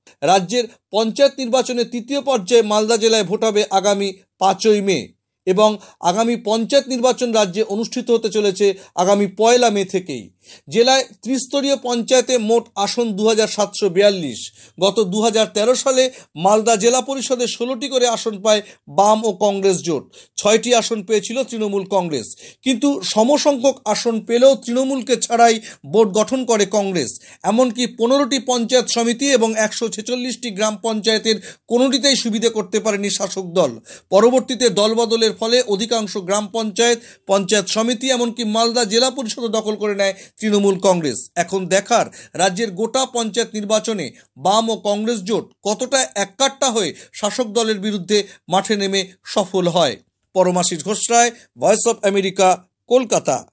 রাজ্যের পঞ্চায়েত নির্বাচনের তৃতীয় পর্যায়ে মালদা জেলায় ভোট হবে আগামী 5ই মে এবং আগামী পঞ্চায়েত নির্বাচন রাজ্যে অনুষ্ঠিত হতে চলেছে আগামী 1 মে থেকেই। জেলায় ত্রিস্তরীয় পঞ্চায়েতে মোট আসন 2742। গত 2013 সালে মালদা জেলা পরিষদে 16টি করে আসন পায় বাম ও কংগ্রেস জোট। 6টি আসন পেয়েছিল তৃণমূল কংগ্রেস, কিন্তু সমসংখ্যক আসন পেলেও তৃণমূলকে ছাড়াই বোর্ড গঠন করে কংগ্রেস। এমনকি 15টি পঞ্চায়েত সমিতি এবং 146টি গ্রাম পঞ্চায়েতের কোনোটিতেই সুবিধে করতে পারেনি শাসক দল। পরবর্তীতে দলবদলের ফলে অধিকাংশ গ্রাম পঞ্চায়েত, পঞ্চায়েত সমিতি এমনকি মালদা জেলা পরিষদও দখল করে নেয় তৃণমূল কংগ্রেস। এখন দেখার রাজ্যের গোটা পঞ্চায়েত নির্বাচনে বাম ও কংগ্রেস জোট কতটা এককাট্টা হয়ে শাসক দলের বিরুদ্ধে মাঠে নেমে সফল হয়। Paramashis Ghosh Roy, voice of America, Kolkata.